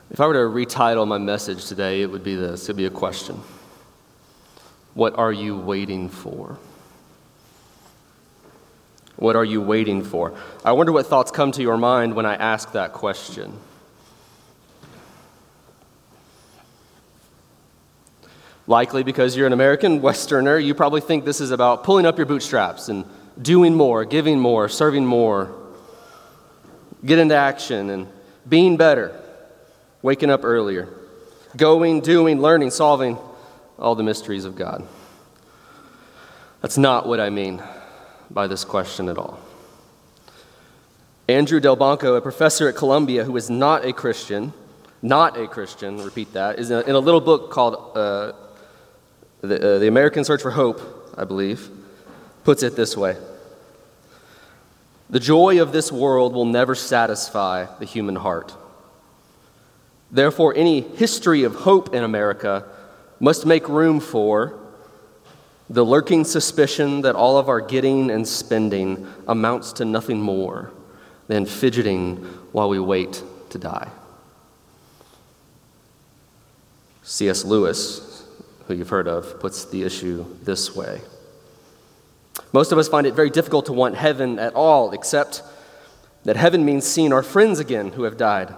If I were to retitle my message today, it would be this. It would be a question. What are you waiting for? What are you waiting for? I wonder what thoughts come to your mind when I ask that question. Likely because you're an American Westerner, you probably think this is about pulling up your bootstraps and doing more, giving more, serving more. Get into action and being better, waking up earlier, going, doing, learning, solving all the mysteries of God. That's not what I mean by this question at all. Andrew Delbanco, a professor at Columbia who is not a Christian, repeat that, is in a little book called The American Search for Hope, I believe, puts it this way. The joy of this world will never satisfy the human heart. Therefore, any history of hope in America must make room for the lurking suspicion that all of our getting and spending amounts to nothing more than fidgeting while we wait to die. C.S. Lewis, who you've heard of, puts the issue this way. Most of us find it very difficult to want heaven at all, except that heaven means seeing our friends again who have died.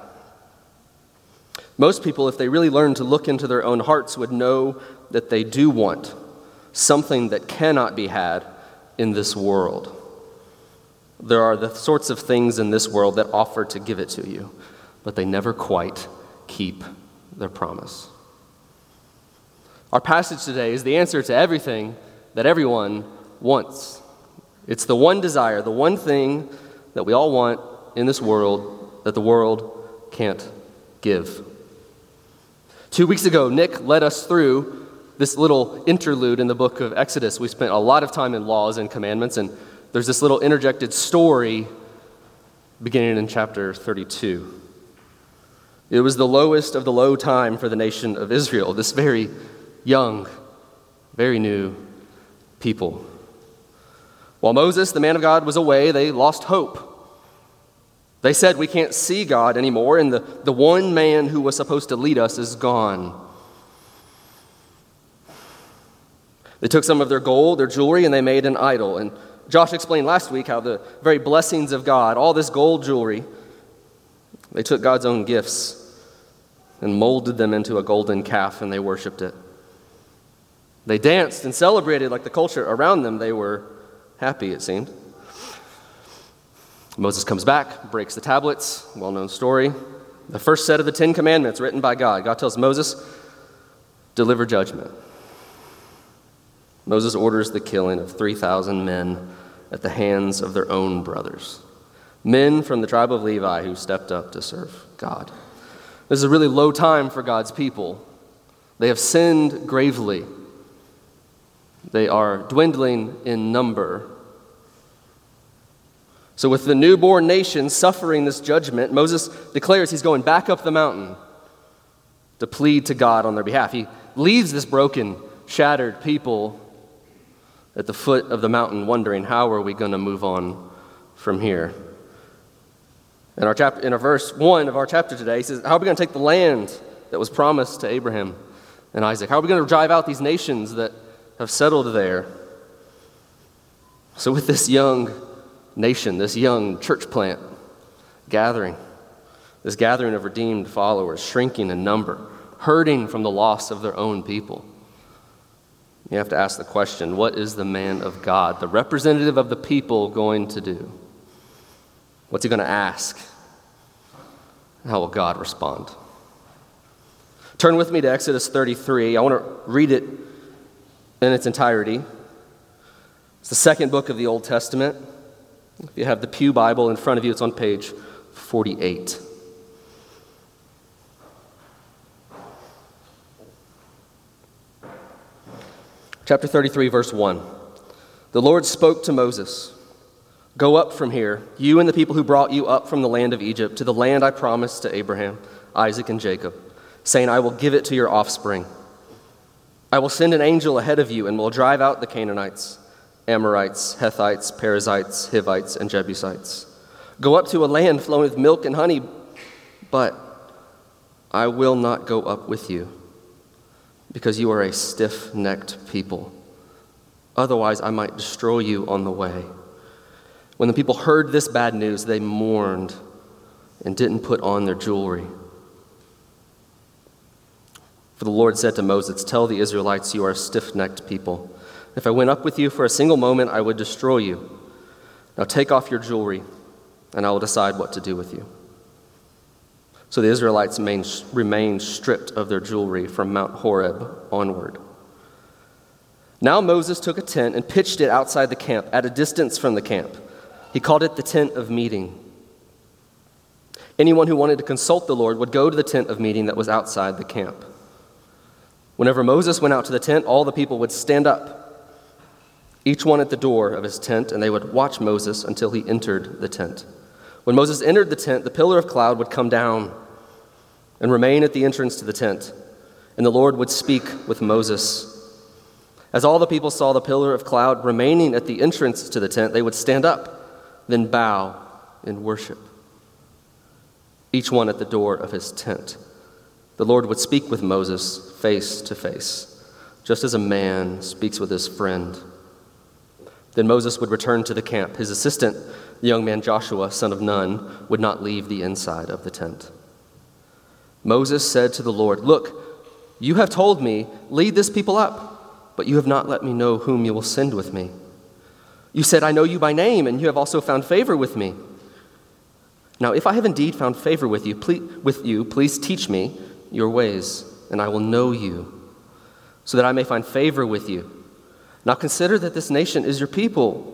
Most people, if they really learn to look into their own hearts, would know that they do want something that cannot be had in this world. There are the sorts of things in this world that offer to give it to you, but they never quite keep their promise. Our passage today is the answer to everything that everyone wants. It's the one desire, the one thing that we all want in this world that the world can't give. 2 weeks ago, Nick led us through this little interlude in the book of Exodus. We spent a lot of time in laws and commandments, and there's this little interjected story beginning in chapter 32. It was the lowest of the low time for the nation of Israel, this very young, very new people. While Moses, the man of God, was away, they lost hope. They said, we can't see God anymore, and the one man who was supposed to lead us is gone. They took some of their gold, their jewelry, and they made an idol. And Josh explained last week how the very blessings of God, all this gold jewelry, they took God's own gifts and molded them into a golden calf, and they worshiped it. They danced and celebrated like the culture around them. They were happy, it seemed. Moses comes back, breaks the tablets, well-known story. The first set of the 10 Commandments written by God. God tells Moses, deliver judgment. Moses orders the killing of 3,000 men at the hands of their own brothers. Men from the tribe of Levi who stepped up to serve God. This is a really low time for God's people. They have sinned gravely. They are dwindling in number. So with the newborn nation suffering this judgment, Moses declares he's going back up the mountain to plead to God on their behalf. He leaves this broken, shattered people at the foot of the mountain wondering, how are we going to move on from here? In our verse 1 of our chapter today, he says, how are we going to take the land that was promised to Abraham and Isaac? How are we going to drive out these nations that have settled there? So with this young nation, this young church plant gathering, this gathering of redeemed followers, shrinking in number, hurting from the loss of their own people, you have to ask the question, what is the man of God, the representative of the people, going to do? What's he going to ask? How will God respond? Turn with me to Exodus 33. I want to read it in its entirety. It's the second book of the Old Testament. If you have the Pew Bible in front of you, it's on page 48. Chapter 33, verse 1. The Lord spoke to Moses, go up from here, you and the people who brought you up from the land of Egypt, to the land I promised to Abraham, Isaac, and Jacob, saying, I will give it to your offspring. I will send an angel ahead of you and will drive out the Canaanites, Amorites, Hethites, Perizzites, Hivites, and Jebusites. Go up to a land flowing with milk and honey, but I will not go up with you, because you are a stiff-necked people. Otherwise, I might destroy you on the way." When the people heard this bad news, they mourned and didn't put on their jewelry. For the Lord said to Moses, "Tell the Israelites, you are a stiff-necked people. If I went up with you for a single moment, I would destroy you. Now take off your jewelry, and I will decide what to do with you." So the Israelites remained stripped of their jewelry from Mount Horeb onward. Now Moses took a tent and pitched it outside the camp, at a distance from the camp. He called it the tent of meeting. Anyone who wanted to consult the Lord would go to the tent of meeting that was outside the camp. Whenever Moses went out to the tent, all the people would stand up, each one at the door of his tent, and they would watch Moses until he entered the tent. When Moses entered the tent, the pillar of cloud would come down and remain at the entrance to the tent, and the Lord would speak with Moses. As all the people saw the pillar of cloud remaining at the entrance to the tent, they would stand up, then bow in worship, each one at the door of his tent. The Lord would speak with Moses face to face, just as a man speaks with his friend. Then Moses would return to the camp. His assistant, the young man Joshua, son of Nun, would not leave the inside of the tent. Moses said to the Lord, "Look, you have told me, 'Lead this people up,' but you have not let me know whom you will send with me. You said, 'I know you by name, and you have also found favor with me.' Now, if I have indeed found favor with you, please teach me your ways, and I will know you, so that I may find favor with you. Now consider that this nation is your people."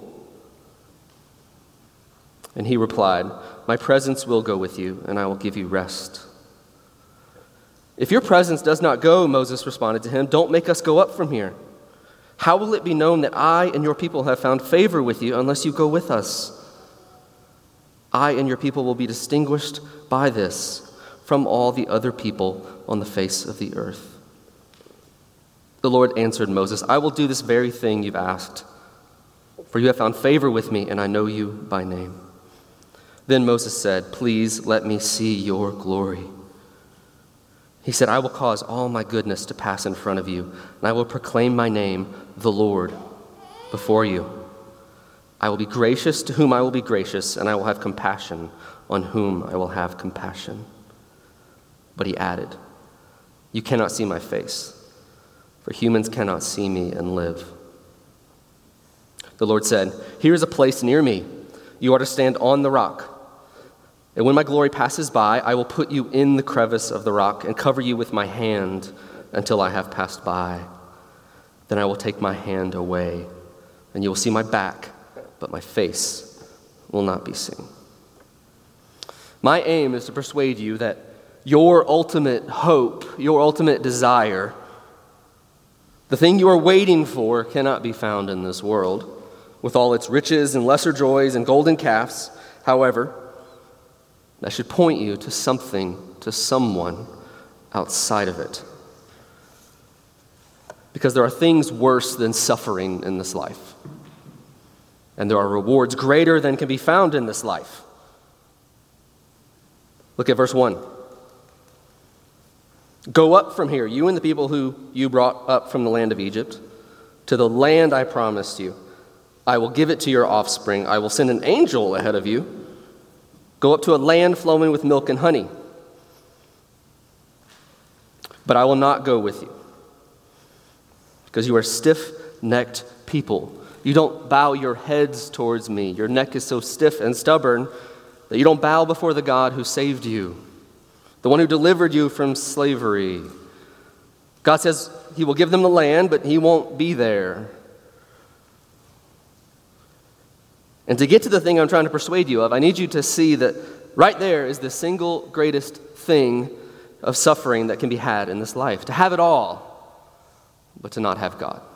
And he replied, "My presence will go with you, and I will give you rest." "If your presence does not go," Moses responded to him, "don't make us go up from here. How will it be known that I and your people have found favor with you unless you go with us? I and your people will be distinguished by this from all the other people on the face of the earth." The Lord answered Moses, "I will do this very thing you've asked, for you have found favor with me, and I know you by name." Then Moses said, "Please let me see your glory." He said, "I will cause all my goodness to pass in front of you, and I will proclaim my name, the Lord, before you. I will be gracious to whom I will be gracious, and I will have compassion on whom I will have compassion." But he added, "You cannot see my face, for humans cannot see me and live." The Lord said, "Here is a place near me. You are to stand on the rock. And when my glory passes by, I will put you in the crevice of the rock and cover you with my hand until I have passed by. Then I will take my hand away, and you will see my back, but my face will not be seen." My aim is to persuade you that your ultimate hope, your ultimate desire, the thing you are waiting for, cannot be found in this world, with all its riches and lesser joys and golden calves. However, that should point you to something, to someone outside of it. Because there are things worse than suffering in this life. And there are rewards greater than can be found in this life. Look at verse 1. "Go up from here, you and the people who you brought up from the land of Egypt, to the land I promised you. I will give it to your offspring. I will send an angel ahead of you. Go up to a land flowing with milk and honey. But I will not go with you, because you are stiff-necked people. You don't bow your heads towards me. Your neck is so stiff and stubborn that you don't bow before the God who saved you, the one who delivered you from slavery." God says he will give them the land, but he won't be there. And to get to the thing I'm trying to persuade you of, I need you to see that right there is the single greatest thing of suffering that can be had in this life. To have it all, but to not have God.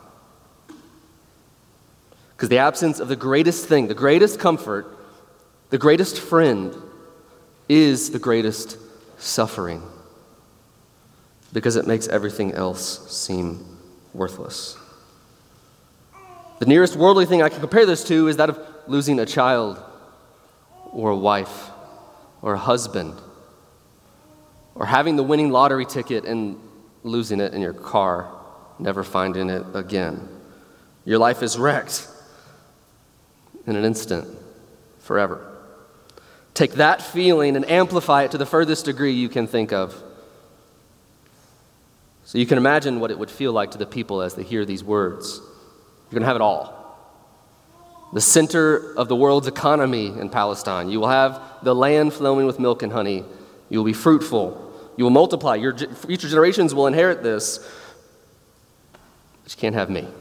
Because the absence of the greatest thing, the greatest comfort, the greatest friend, is the greatest suffering. Because it makes everything else seem worthless. The nearest worldly thing I can compare this to is that of losing a child or a wife or a husband. Or having the winning lottery ticket and losing it in your car, never finding it again. Your life is wrecked in an instant, forever. Take that feeling and amplify it to the furthest degree you can think of. So you can imagine what it would feel like to the people as they hear these words. You're going to have it all. The center of the world's economy in Palestine. You will have the land flowing with milk and honey. You will be fruitful. You will multiply. Your future generations will inherit this. But you can't have me.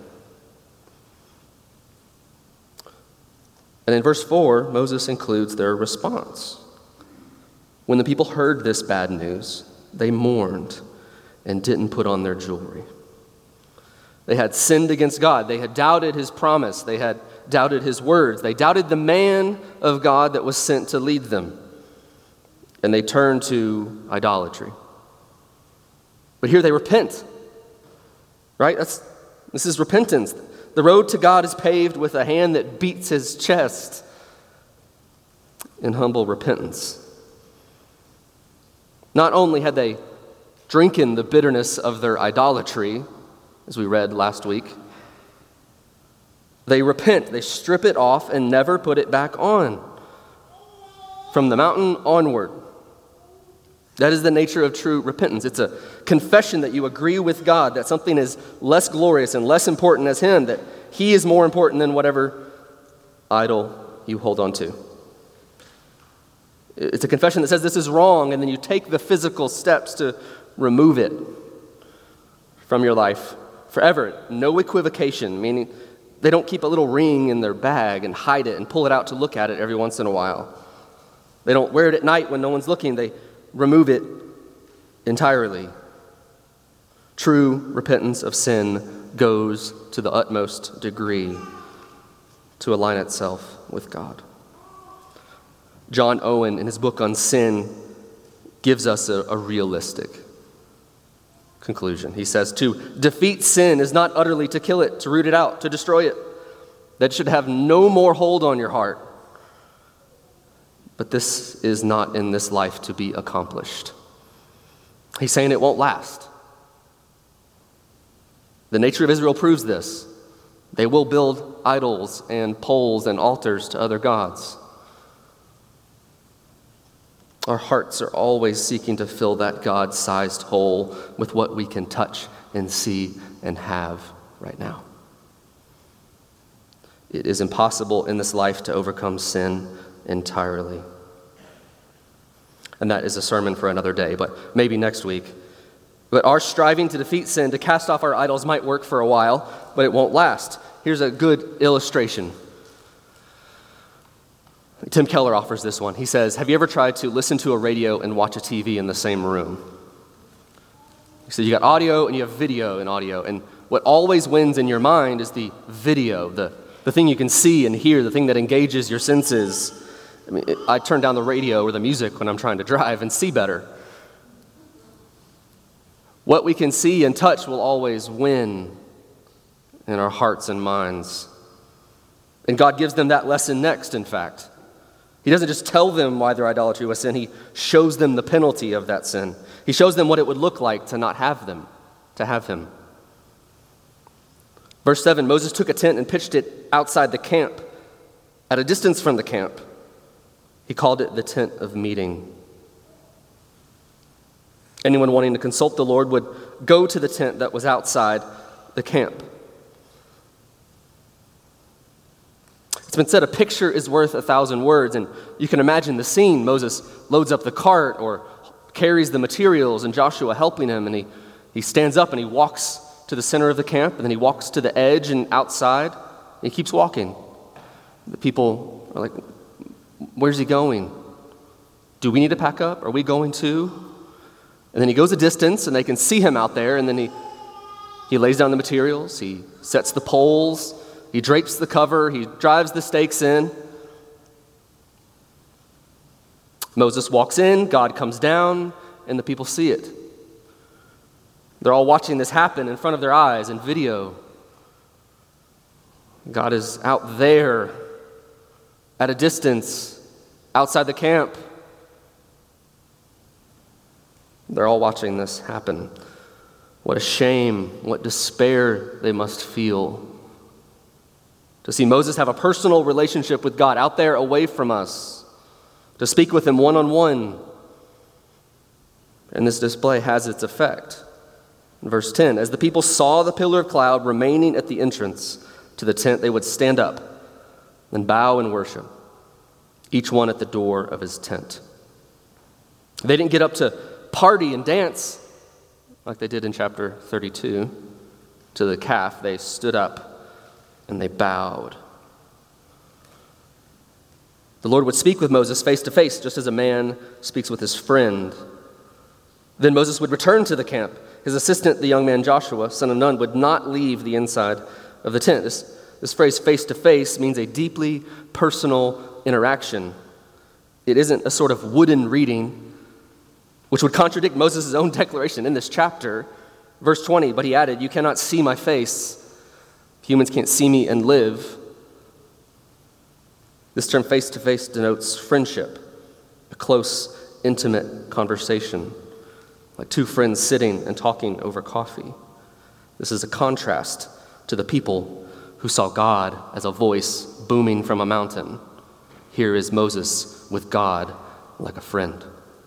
And in verse 4, Moses includes their response. When the people heard this bad news, they mourned and didn't put on their jewelry. They had sinned against God. They had doubted his promise. They had doubted his words. They doubted the man of God that was sent to lead them. And they turned to idolatry. But here they repent. Right? This is repentance. The road to God is paved with a hand that beats his chest in humble repentance. Not only had they drinking the bitterness of their idolatry, as we read last week, they repent, they strip it off and never put it back on. From the mountain onward. That is the nature of true repentance. It's a confession that you agree with God that something is less glorious and less important as him, that he is more important than whatever idol you hold on to. It's a confession that says this is wrong, and then you take the physical steps to remove it from your life forever. No equivocation, meaning they don't keep a little ring in their bag and hide it and pull it out to look at it every once in a while. They don't wear it at night when no one's looking. They remove it entirely. True repentance of sin goes to the utmost degree to align itself with God. John Owen, in his book on sin, gives us a realistic conclusion. He says, to defeat sin is not utterly to kill it, to root it out, to destroy it. That should have no more hold on your heart. But this is not in this life to be accomplished. He's saying it won't last. The nature of Israel proves this. They will build idols and poles and altars to other gods. Our hearts are always seeking to fill that God-sized hole with what we can touch and see and have right now. It is impossible in this life to overcome sin entirely. And that is a sermon for another day, but maybe next week. But our striving to defeat sin, to cast off our idols, might work for a while, but it won't last. Here's a good illustration. Tim Keller offers this one. He says, have you ever tried to listen to a radio and watch a TV in the same room? He said, you got audio and you have video and audio, and what always wins in your mind is the video, the thing you can see and hear, the thing that engages your senses. I mean, I turn down the radio or the music when I'm trying to drive and see better. What we can see and touch will always win in our hearts and minds. And God gives them that lesson next, in fact. He doesn't just tell them why their idolatry was sin. He shows them the penalty of that sin. He shows them what it would look like to not have them, to have him. Verse 7, Moses took a tent and pitched it outside the camp, at a distance from the camp. He called it the tent of meeting. Anyone wanting to consult the Lord would go to the tent that was outside the camp. It's been said a picture is worth 1,000 words, and you can imagine the scene. Moses loads up the cart or carries the materials, and Joshua helping him, and he stands up and he walks to the center of the camp, and then he walks to the edge and outside, and he keeps walking. The people are like, where's he going? Do we need to pack up? Are we going too? And then he goes a distance, and they can see him out there, and then he lays down the materials, he sets the poles, he drapes the cover, he drives the stakes in. Moses walks in, God comes down, and the people see it. They're all watching this happen in front of their eyes in video. God is out there at a distance outside the camp. They're all watching this happen. What a shame, what despair they must feel to see Moses have a personal relationship with God out there away from us, to speak with him one-on-one. And this display has its effect. In verse 10, as the people saw the pillar of cloud remaining at the entrance to the tent, they would stand up and bow and worship, each one at the door of his tent. They didn't get up to party and dance like they did in chapter 32 to the calf. They stood up and they bowed. The Lord would speak with Moses face to face, just as a man speaks with his friend. Then Moses would return to the camp. His assistant, the young man Joshua, son of Nun, would not leave the inside of the tent. This phrase, face to face, means a deeply personal interaction. It isn't a sort of wooden reading, which would contradict Moses' own declaration in this chapter. Verse 20, but he added, "You cannot see my face. Humans can't see me and live." This term face-to-face denotes friendship, a close, intimate conversation, like two friends sitting and talking over coffee. This is a contrast to the people who saw God as a voice booming from a mountain. Here is Moses with God like a friend.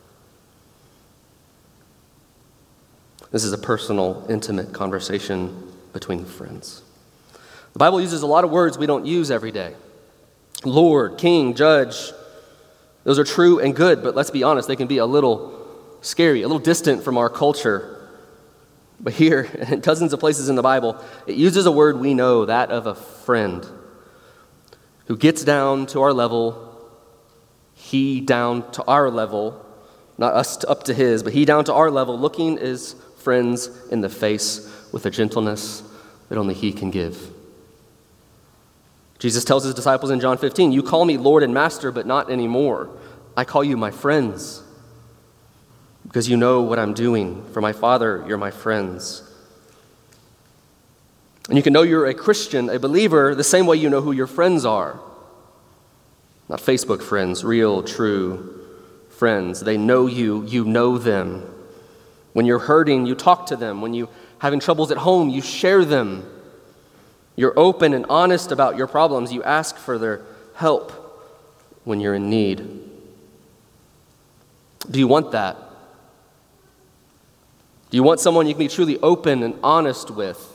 This is a personal, intimate conversation between friends. The Bible uses a lot of words we don't use every day. Lord, King, Judge. Those are true and good, but let's be honest, they can be a little scary, a little distant from our culture. But here, in dozens of places in the Bible, it uses a word we know, that of a friend, who gets down to our level, he down to our level, not us up to his, but he down to our level, looking his friends in the face with a gentleness that only he can give. Jesus tells his disciples in John 15, "You call me Lord and Master, but not anymore. I call you my friends, because you know what I'm doing. For my Father, you're my friends." And you can know you're a Christian, a believer, the same way you know who your friends are. Not Facebook friends, real, true friends. They know you, you know them. When you're hurting, you talk to them. When you're having troubles at home, you share them. You're open and honest about your problems. You ask for their help when you're in need. Do you want that? Do you want someone you can be truly open and honest with?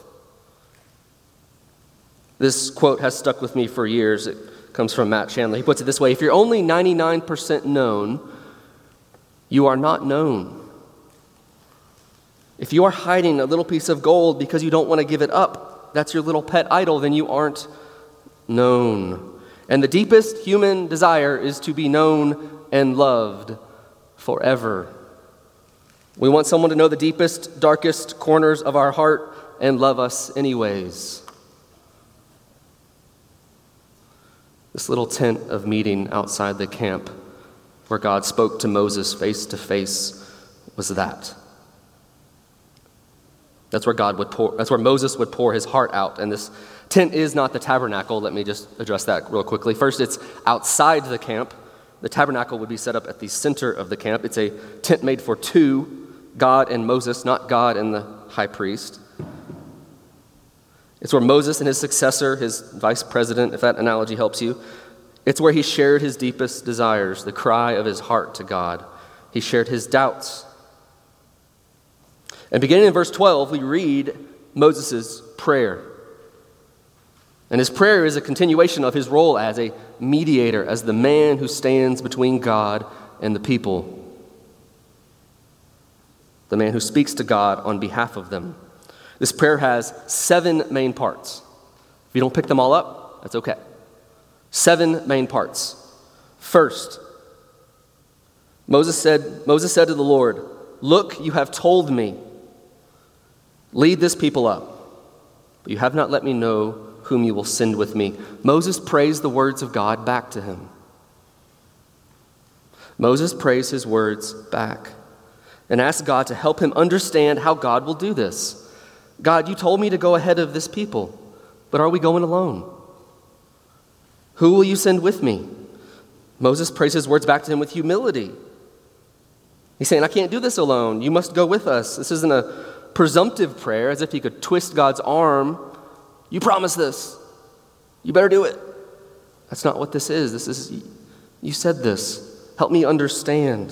This quote has stuck with me for years. It comes from Matt Chandler. He puts it this way: if you're only 99% known, you are not known. If you are hiding a little piece of gold because you don't want to give it up, that's your little pet idol, then you aren't known. And the deepest human desire is to be known and loved forever. We want someone to know the deepest, darkest corners of our heart and love us anyways. This little tent of meeting outside the camp where God spoke to Moses face to face was that. That's where Moses would pour his heart out. And this tent is not the tabernacle. Let me just address that real quickly. First, it's outside the camp. The tabernacle would be set up at the center of the camp. It's a tent made for two, God and Moses, not God and the high priest. It's where Moses and his successor, his vice president, if that analogy helps you, it's where he shared his deepest desires, the cry of his heart to God. He shared his doubts. And beginning in verse 12, we read Moses' prayer. And his prayer is a continuation of his role as a mediator, as the man who stands between God and the people. The man who speaks to God on behalf of them. This prayer has 7 main parts. If you don't pick them all up, that's okay. 7 main parts. First, Moses said to the Lord, "Look, you have told me, lead this people up, but you have not let me know whom you will send with me." Moses prays the words of God back to him. Moses prays his words back and asks God to help him understand how God will do this. God, you told me to go ahead of this people, but are we going alone? Who will you send with me? Moses prays his words back to him with humility. He's saying, I can't do this alone. You must go with us. This isn't a presumptive prayer, as if he could twist God's arm. You promised this. You better do it. That's not what this is. This is, you said this. Help me understand.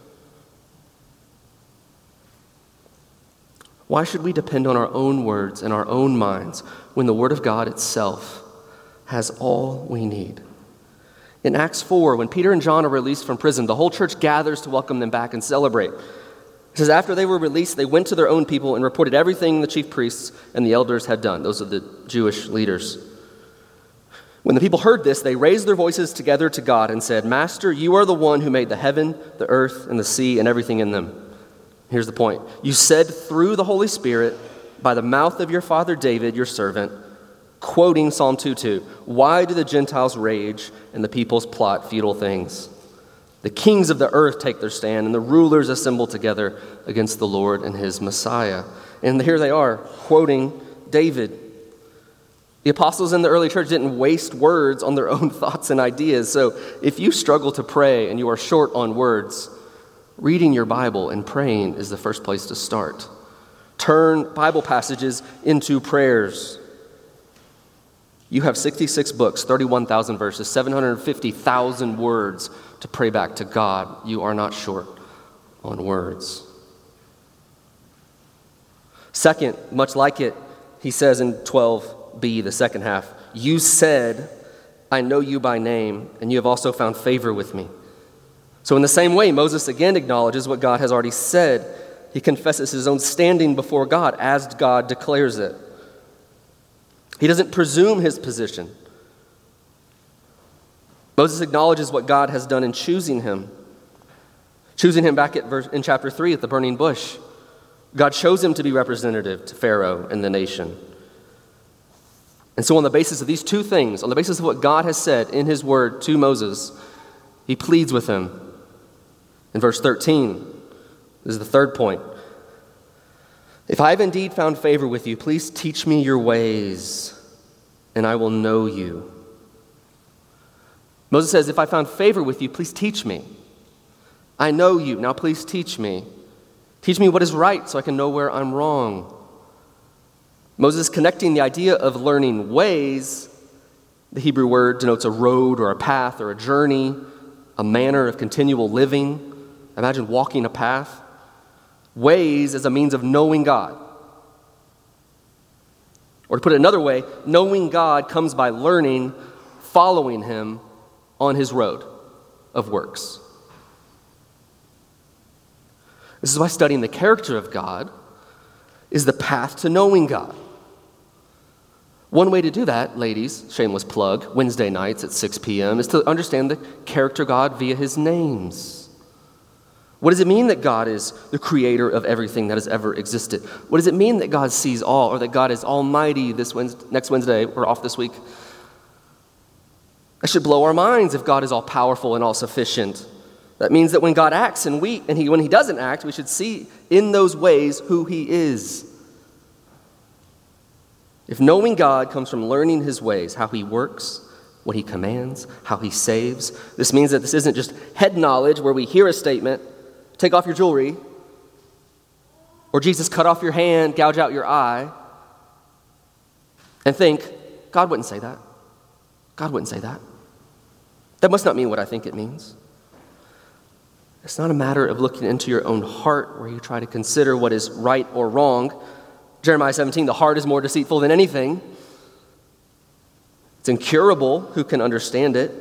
Why should we depend on our own words and our own minds when the Word of God itself has all we need? In Acts 4, when Peter and John are released from prison, the whole church gathers to welcome them back and celebrate. It says, after they were released, they went to their own people and reported everything the chief priests and the elders had done. Those are the Jewish leaders. When the people heard this, they raised their voices together to God and said, Master, you are the one who made the heaven, the earth, and the sea, and everything in them. Here's the point. You said through the Holy Spirit, by the mouth of your father David, your servant, quoting Psalm 2:2, why do the Gentiles rage and the peoples plot futile things? The kings of the earth take their stand, and the rulers assemble together against the Lord and his Messiah. And here they are, quoting David. The apostles in the early church didn't waste words on their own thoughts and ideas. So if you struggle to pray and you are short on words, reading your Bible and praying is the first place to start. Turn Bible passages into prayers. You have 66 books, 31,000 verses, 750,000 words to pray back to God. You are not short on words. Second, much like it, he says in 12b, the second half, you said, I know you by name, and you have also found favor with me. So in the same way, Moses again acknowledges what God has already said. He confesses his own standing before God as God declares it. He doesn't presume his position. Moses acknowledges what God has done in choosing him. Choosing him back in chapter 3 at the burning bush. God chose him to be representative to Pharaoh and the nation. And so on the basis of these two things, on the basis of what God has said in his word to Moses, he pleads with him. In verse 13, this is the third point. If I have indeed found favor with you, please teach me your ways, and I will know you. Moses says, if I found favor with you, please teach me. I know you. Now please teach me. Teach me what is right so I can know where I'm wrong. Moses is connecting the idea of learning ways. The Hebrew word denotes a road or a path or a journey, a manner of continual living. Imagine walking a path. Ways as a means of knowing God. Or to put it another way, knowing God comes by learning, following him on his road of works. This is why studying the character of God is the path to knowing God. One way to do that, ladies, shameless plug, Wednesday nights at 6 p.m., is to understand the character of God via his names. What does it mean that God is the creator of everything that has ever existed? What does it mean that God sees all, or that God is almighty next Wednesday? We're off this week. That should blow our minds if God is all powerful and all sufficient. That means that when God acts and when he doesn't act, we should see in those ways who he is. If knowing God comes from learning his ways, how he works, what he commands, how he saves, this means that this isn't just head knowledge where we hear a statement, take off your jewelry, or Jesus cut off your hand, gouge out your eye, and think, God wouldn't say that. God wouldn't say that. That must not mean what I think it means. It's not a matter of looking into your own heart where you try to consider what is right or wrong. Jeremiah 17, the heart is more deceitful than anything. It's incurable. Who can understand it?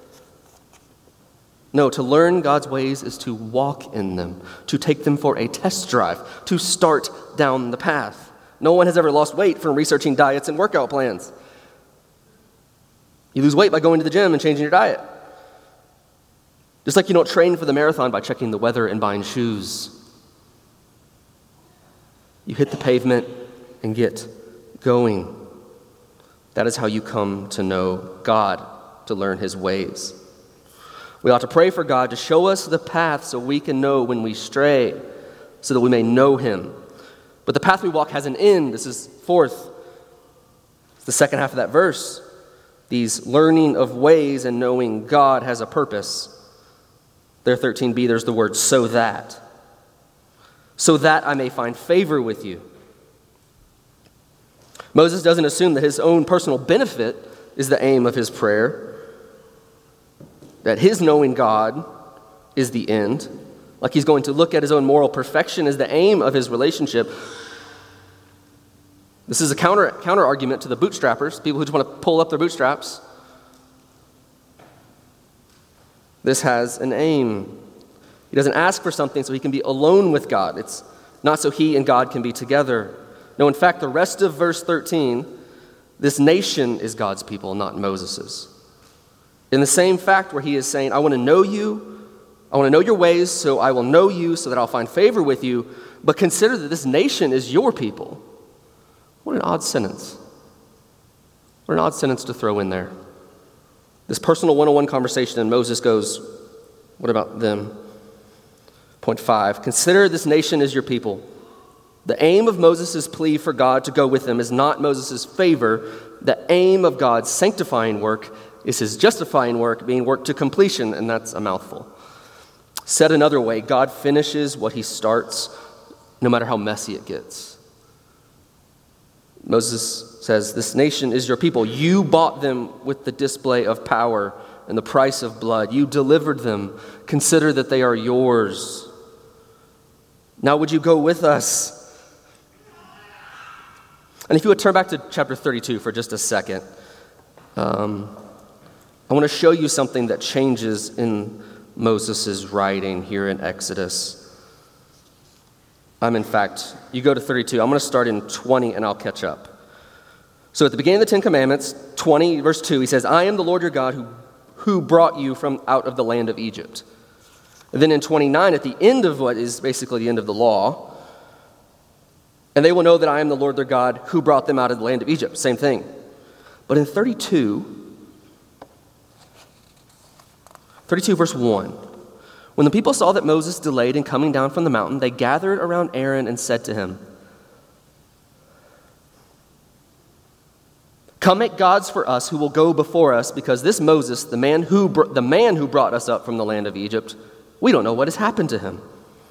No, to learn God's ways is to walk in them, to take them for a test drive, to start down the path. No one has ever lost weight from researching diets and workout plans. You lose weight by going to the gym and changing your diet. Just like you don't train for the marathon by checking the weather and buying shoes. You hit the pavement and get going. That is how you come to know God, to learn his ways. We ought to pray for God to show us the path so we can know when we stray, so that we may know him. But the path we walk has an end. This is fourth. It's the second half of that verse. These learning of ways and knowing God has a purpose. There, 13b, there's the word so that. so that I may find favor with you. Moses doesn't assume that his own personal benefit is the aim of his prayer, that his knowing God is the end, like he's going to look at his own moral perfection as the aim of his relationship. This is a counter argument to the bootstrappers, people who just want to pull up their bootstraps. This has an aim. He doesn't ask for something so he can be alone with God. It's not so he and God can be together. No, in fact, the rest of verse 13, this nation is God's people, not Moses's. In the same fact where he is saying, I want to know you, I want to know your ways, so I will know you, so that I'll find favor with you, but consider that this nation is your people. What an odd sentence. What an odd sentence to throw in there. This personal one-on-one conversation, and Moses goes, what about them? Point 5, consider this nation as your people. The aim of Moses' plea for God to go with them is not Moses' favor. The aim of God's sanctifying work is his justifying work being worked to completion, and that's a mouthful. Said another way, God finishes what he starts, no matter how messy it gets. Moses says, this nation is your people. You bought them with the display of power and the price of blood. You delivered them. Consider that they are yours. Now would you go with us? And if you would turn back to chapter 32 for just a second, I want to show you something that changes in Moses' writing here in Exodus. In fact, you go to 32. I'm going to start in 20 and I'll catch up. So at the beginning of the Ten Commandments, 20 verse 2, he says, I am the Lord your God who brought you from out of the land of Egypt. And then in 29, at the end of what is basically the end of the law, and they will know that I am the Lord their God who brought them out of the land of Egypt. Same thing. But in 32 verse 1, when the people saw that Moses delayed in coming down from the mountain, they gathered around Aaron and said to him, come make gods for us who will go before us, because this Moses, the man who brought us up from the land of Egypt, we don't know what has happened to him.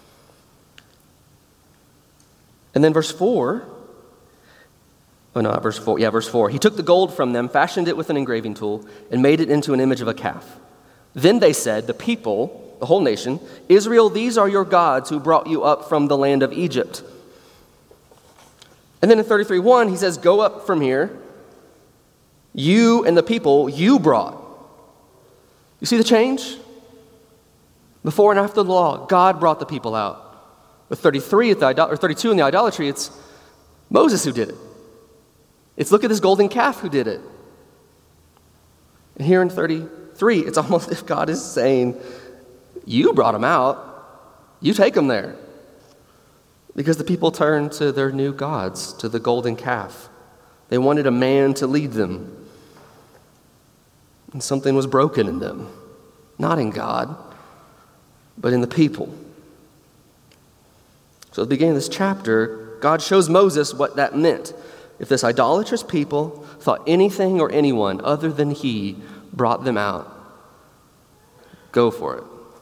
And then verse 4, verse 4. He took the gold from them, fashioned it with an engraving tool, and made it into an image of a calf. Then they said, the people, the whole nation, Israel, these are your gods who brought you up from the land of Egypt. And then in 33:1, he says, go up from here, you and the people you brought. You see the change? Before and after the law, God brought the people out. With 32 in the idolatry, it's Moses who did it. It's look at this golden calf who did it. And here in 33, it's almost as if God is saying, you brought them out, you take them there. Because the people turned to their new gods, to the golden calf. They wanted a man to lead them. And something was broken in them. Not in God, but in the people. So at the beginning of this chapter, God shows Moses what that meant. If this idolatrous people thought anything or anyone other than he brought them out, go for it.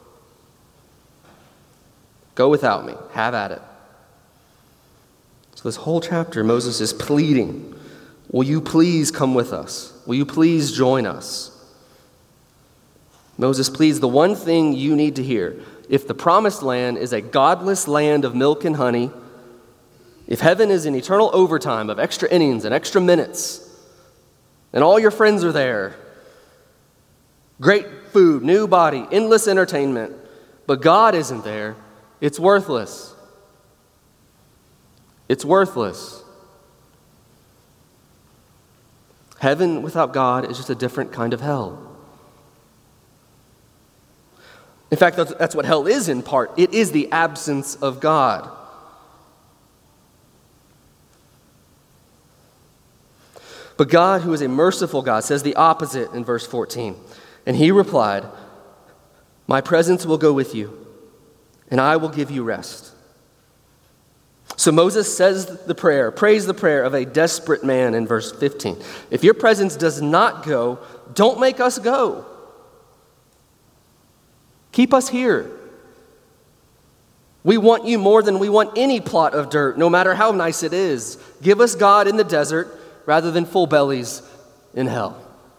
Go without me. Have at it. So this whole chapter, Moses is pleading, will you please come with us? Will you please join us? Moses pleads the one thing you need to hear. If the promised land is a godless land of milk and honey, if heaven is an eternal overtime of extra innings and extra minutes, and all your friends are there, great food, new body, endless entertainment, but God isn't there, it's worthless. It's worthless. Heaven without God is just a different kind of hell. In fact, that's what hell is in part. It is the absence of God. But God, who is a merciful God, says the opposite in verse 14. And he replied, my presence will go with you, and I will give you rest. So Moses prays the prayer of a desperate man in verse 15. If your presence does not go, don't make us go. Keep us here. We want you more than we want any plot of dirt, no matter how nice it is. Give us God in the desert rather than full bellies in hell.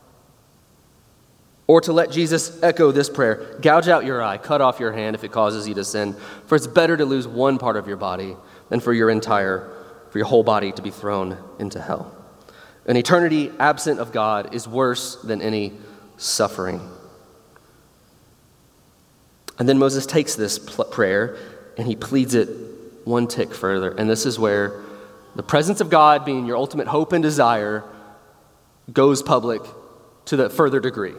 Or to let Jesus echo this prayer, gouge out your eye, cut off your hand if it causes you to sin, for it's better to lose one part of your body than for your whole body to be thrown into hell. An eternity absent of God is worse than any suffering. And then Moses takes this prayer and he pleads it one tick further. And this is where the presence of God, being your ultimate hope and desire, goes public to the further degree.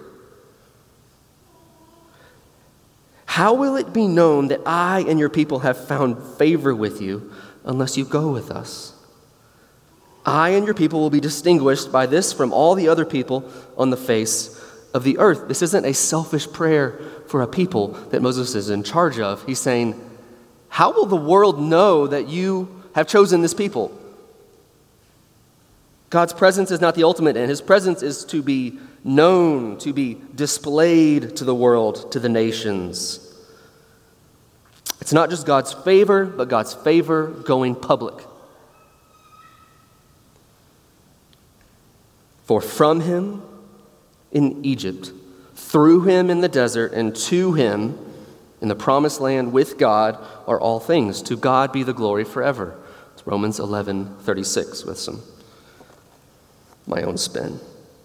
How will it be known that I and your people have found favor with you unless you go with us? I and your people will be distinguished by this from all the other people on the face of the earth. This isn't a selfish prayer for a people that Moses is in charge of. He's saying, how will the world know that you have chosen this people? God's presence is not the ultimate end. His presence is to be known, to be displayed to the world, to the nations. It's not just God's favor, but God's favor going public. For from him in Egypt, through him in the desert, and to him in the promised land with God are all things. To God be the glory forever. It's Romans 11:36 with my own spin.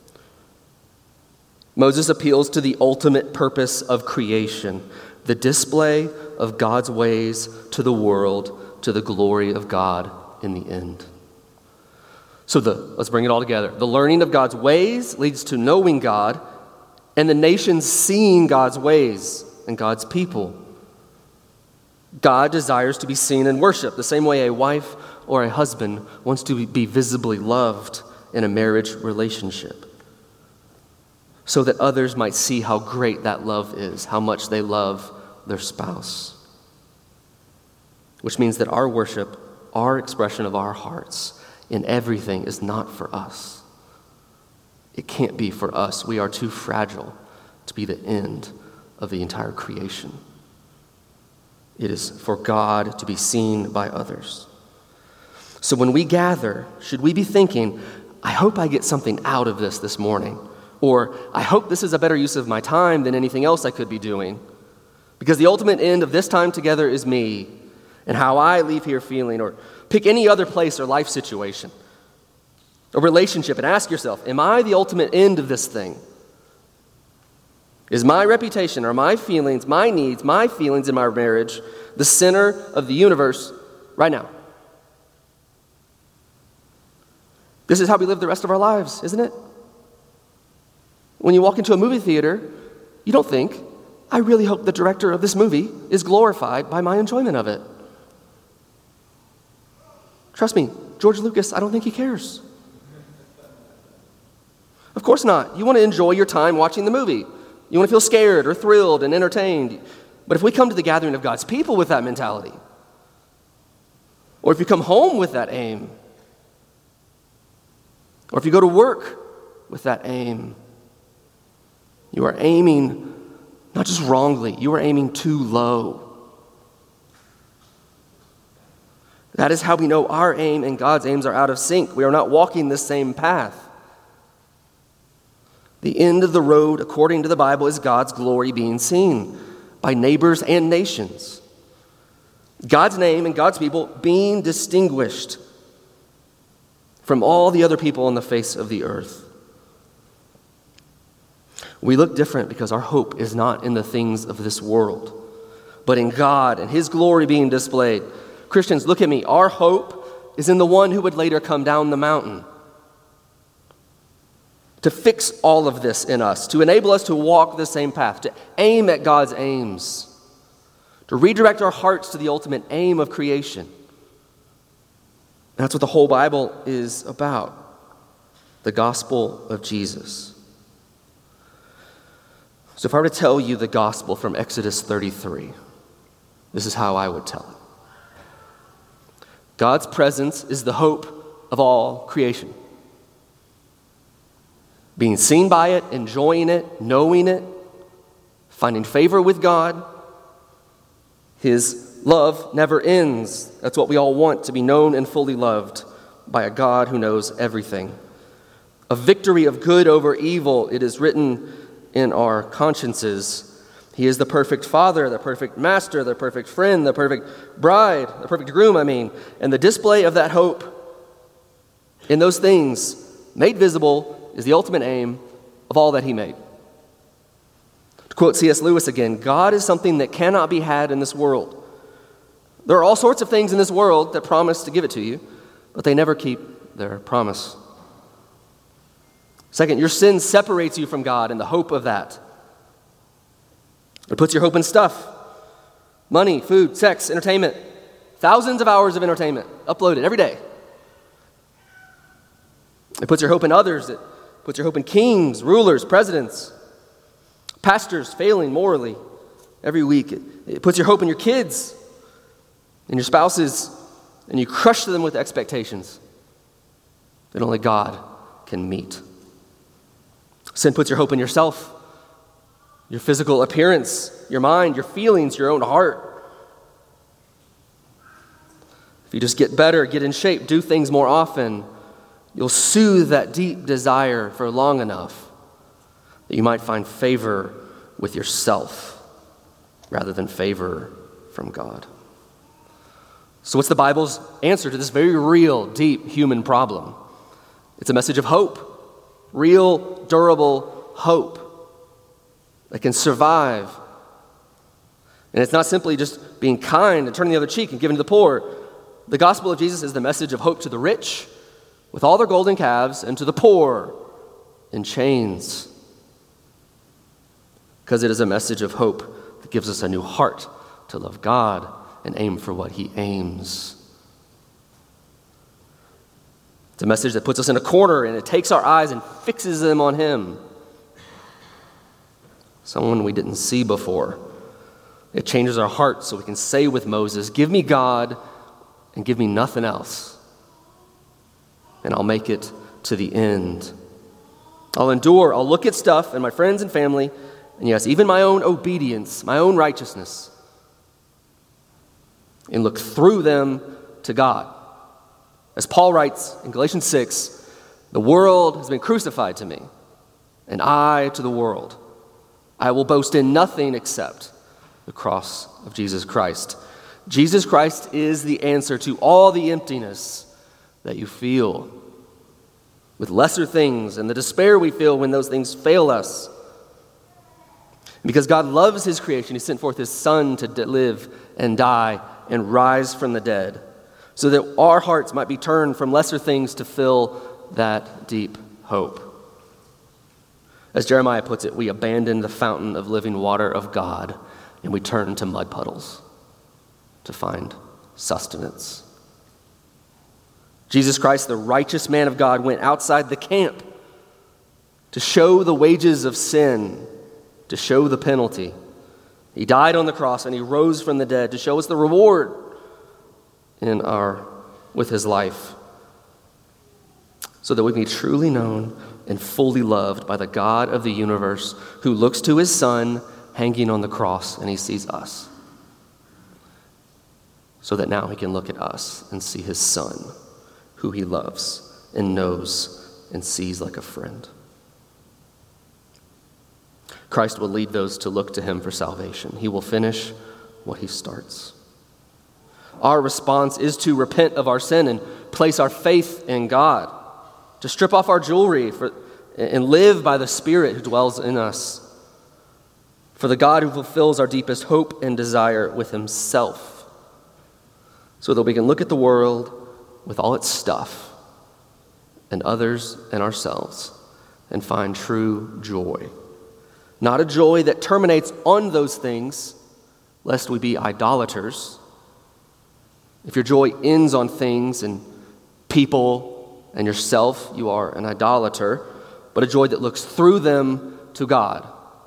Moses appeals to the ultimate purpose of creation, the display of God's ways to the world, to the glory of God in the end. So let's bring it all together. The learning of God's ways leads to knowing God, and the nations seeing God's ways and God's people. God desires to be seen and worshiped the same way a wife or a husband wants to be visibly loved in a marriage relationship, so that others might see how great that love is, how much they love their spouse. Which means that our worship, our expression of our hearts in everything is not for us. It can't be for us. We are too fragile to be the end of the entire creation. It is for God to be seen by others. So when we gather, should we be thinking, I hope I get something out of this morning, or I hope this is a better use of my time than anything else I could be doing, because the ultimate end of this time together is me and how I leave here feeling, or pick any other place or life situation, a relationship, and ask yourself, am I the ultimate end of this thing? Is my reputation or my feelings, my needs, my feelings in my marriage the center of the universe right now? This is how we live the rest of our lives, isn't it? When you walk into a movie theater, you don't think, I really hope the director of this movie is glorified by my enjoyment of it. Trust me, George Lucas, I don't think he cares. Of course not. You want to enjoy your time watching the movie. You want to feel scared or thrilled and entertained. But if we come to the gathering of God's people with that mentality, or if you come home with that aim, or if you go to work with that aim, you are aiming not just wrongly, you are aiming too low. That is how we know our aim and God's aims are out of sync. We are not walking the same path. The end of the road, according to the Bible, is God's glory being seen by neighbors and nations. God's name and God's people being distinguished from all the other people on the face of the earth. We look different because our hope is not in the things of this world, but in God and His glory being displayed. Christians, look at me. Our hope is in the one who would later come down the mountain to fix all of this in us, to enable us to walk the same path, to aim at God's aims, to redirect our hearts to the ultimate aim of creation. That's what the whole Bible is about, the gospel of Jesus. So if I were to tell you the gospel from Exodus 33, this is how I would tell it. God's presence is the hope of all creation. Being seen by it, enjoying it, knowing it, finding favor with God, His love never ends. That's what we all want, to be known and fully loved by a God who knows everything. A victory of good over evil, it is written in our consciences. He is the perfect father, the perfect master, the perfect friend, the perfect bride, the perfect groom, and the display of that hope in those things made visible is the ultimate aim of all that he made. To quote C.S. Lewis again, God is something that cannot be had in this world. There are all sorts of things in this world that promise to give it to you, but they never keep their promise. Second, your sin separates you from God and the hope of that. It puts your hope in stuff. Money, food, sex, entertainment. Thousands of hours of entertainment uploaded every day. It puts your hope in others. It puts your hope in kings, rulers, presidents, pastors failing morally every week. It puts your hope in your kids and your spouses, and you crush them with expectations that only God can meet. Sin puts your hope in yourself, your physical appearance, your mind, your feelings, your own heart. If you just get better, get in shape, do things more often, you'll soothe that deep desire for long enough that you might find favor with yourself rather than favor from God. So what's the Bible's answer to this very real, deep human problem? It's a message of hope, real, durable hope that can survive. And it's not simply just being kind and turning the other cheek and giving to the poor. The gospel of Jesus is the message of hope to the rich with all their golden calves and to the poor in chains. Because it is a message of hope that gives us a new heart to love God and aim for what he aims. It's a message that puts us in a corner and it takes our eyes and fixes them on him. Someone we didn't see before. It changes our hearts so we can say with Moses, "Give me God and give me nothing else, and I'll make it to the end. I'll endure, I'll look at stuff and my friends and family, and yes, even my own obedience, my own righteousness, and look through them to God." As Paul writes in Galatians 6, "The world has been crucified to me, and I to the world. I will boast in nothing except the cross of Jesus Christ." Jesus Christ is the answer to all the emptiness that you feel with lesser things and the despair we feel when those things fail us. Because God loves his creation, he sent forth his Son to live and die and rise from the dead so that our hearts might be turned from lesser things to fill that deep hope. As Jeremiah puts it, we abandon the fountain of living water of God and we turn to mud puddles to find sustenance. Jesus Christ, the righteous man of God, went outside the camp to show the wages of sin, to show the penalty. He died on the cross and he rose from the dead to show us the reward with his life, so that we be truly known and fully loved by the God of the universe who looks to his Son hanging on the cross and he sees us. So that now he can look at us and see his Son, who he loves and knows and sees like a friend. Christ will lead those to look to him for salvation. He will finish what he starts. Our response is to repent of our sin and place our faith in God, to strip off our jewelry and live by the Spirit who dwells in us, for the God who fulfills our deepest hope and desire with himself, so that we can look at the world with all its stuff and others and ourselves and find true joy. Not a joy that terminates on those things, lest we be idolaters. If your joy ends on things and people and yourself, you are an idolater, but a joy that looks through them to God.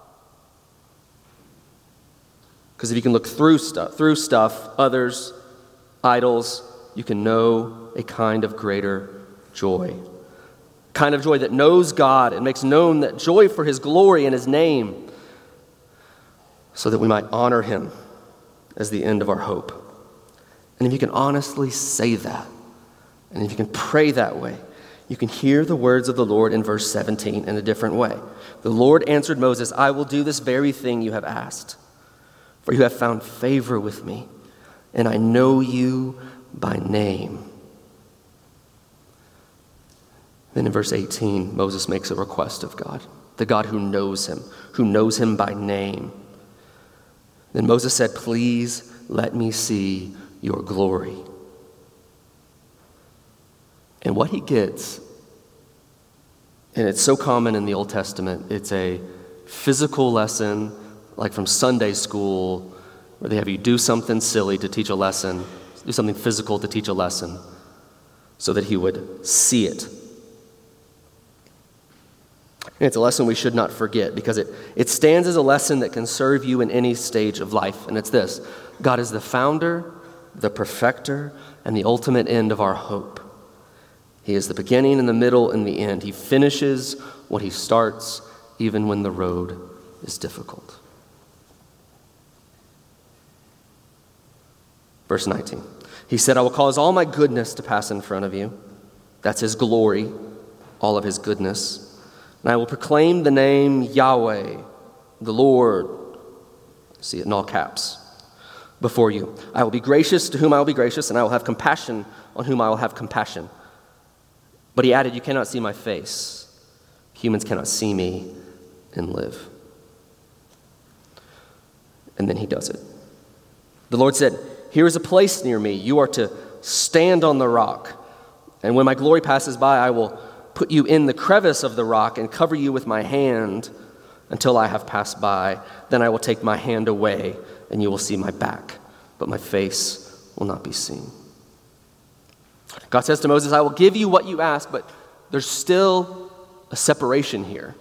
Because if you can look through stuff, others, idols, you can know a kind of greater joy. Kind of joy that knows God and makes known that joy for his glory and his name, so that we might honor him as the end of our hope. And if you can honestly say that, and if you can pray that way, you can hear the words of the Lord in verse 17 in a different way. The Lord answered Moses, I will do this very thing you have asked, for you have found favor with me, and I know you by name. Then in verse 18, Moses makes a request of God, the God who knows him by name. Then Moses said, please let me see your glory. And what he gets, and it's so common in the Old Testament, it's a physical lesson, like from Sunday school, where they have you do something silly to teach a lesson, do something physical to teach a lesson, so that he would see it. And it's a lesson we should not forget, because it stands as a lesson that can serve you in any stage of life. And it's this: God is the founder, the perfecter, and the ultimate end of our hope. He is the beginning and the middle and the end. He finishes what he starts, even when the road is difficult. Verse 19. He said, I will cause all my goodness to pass in front of you. That's his glory, all of his goodness. And I will proclaim the name Yahweh, the Lord. See it in all caps. Before you. I will be gracious to whom I will be gracious, and I will have compassion on whom I will have compassion. But he added, you cannot see my face. Humans cannot see me and live. And then he does it. The Lord said, here is a place near me. You are to stand on the rock. And when my glory passes by, I will put you in the crevice of the rock and cover you with my hand until I have passed by. Then I will take my hand away, and you will see my back, but my face will not be seen. God says to Moses, I will give you what you ask, but there's still a separation here.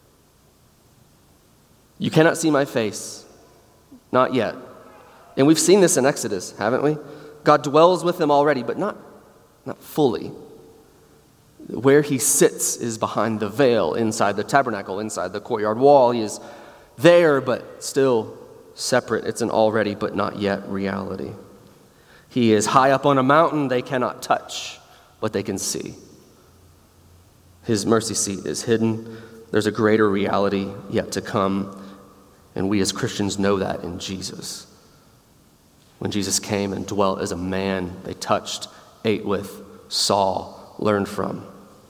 You cannot see my face. Not yet. And we've seen this in Exodus, haven't we? God dwells with them already, but not fully. Where he sits is behind the veil, inside the tabernacle, inside the courtyard wall. He is there, but still separate. It's an already, but not yet reality. He is high up on a mountain they cannot touch, but they can see. His mercy seat is hidden. There's a greater reality yet to come, and we as Christians know that in Jesus. When Jesus came and dwelt as a man, they touched, ate with, saw, learned from.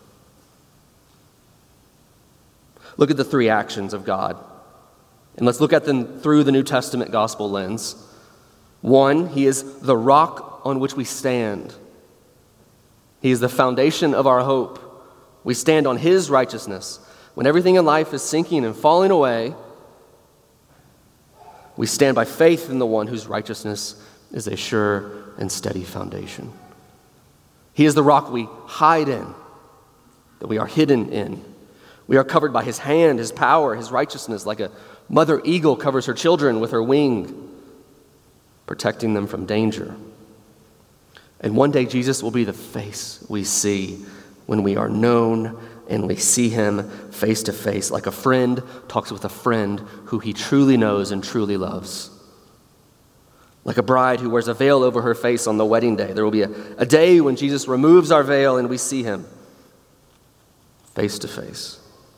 Look at the three actions of God, and let's look at them through the New Testament gospel lens. 1, he is the rock on which we stand. He is the foundation of our hope. We stand on his righteousness. When everything in life is sinking and falling away, we stand by faith in the one whose righteousness is a sure and steady foundation. He is the rock we hide in, that we are hidden in. We are covered by his hand, his power, his righteousness, like a mother eagle covers her children with her wing, protecting them from danger. And one day Jesus will be the face we see when we are known and we see him face to face, like a friend talks with a friend who he truly knows and truly loves. Like a bride who wears a veil over her face on the wedding day. There will be a day when Jesus removes our veil and we see him face to face.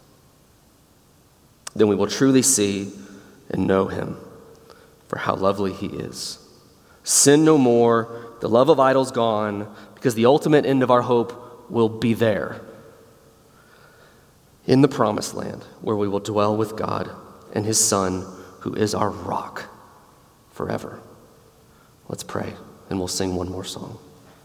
Then we will truly see and know him for how lovely he is. Sin no more, the love of idols gone, because the ultimate end of our hope will be there, in the promised land, where we will dwell with God and his Son, who is our rock forever. Let's pray, and we'll sing one more song.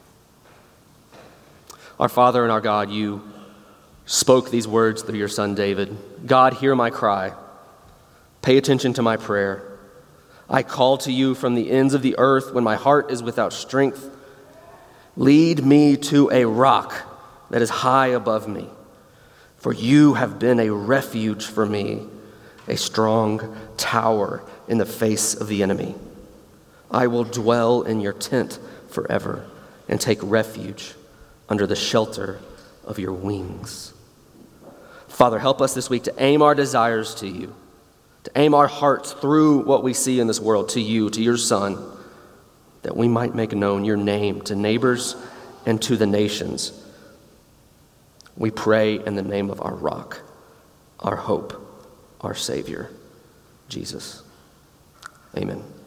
Our Father and our God, you spoke these words through your Son David. God, hear my cry. Pay attention to my prayer. I call to you from the ends of the earth when my heart is without strength. Lead me to a rock that is high above me, for you have been a refuge for me, a strong tower in the face of the enemy. I will dwell in your tent forever and take refuge under the shelter of your wings. Father, help us this week to aim our desires to you. to aim our hearts through what we see in this world to you, to your Son, that we might make known your name to neighbors and to the nations. We pray in the name of our rock, our hope, our Savior, Jesus. Amen.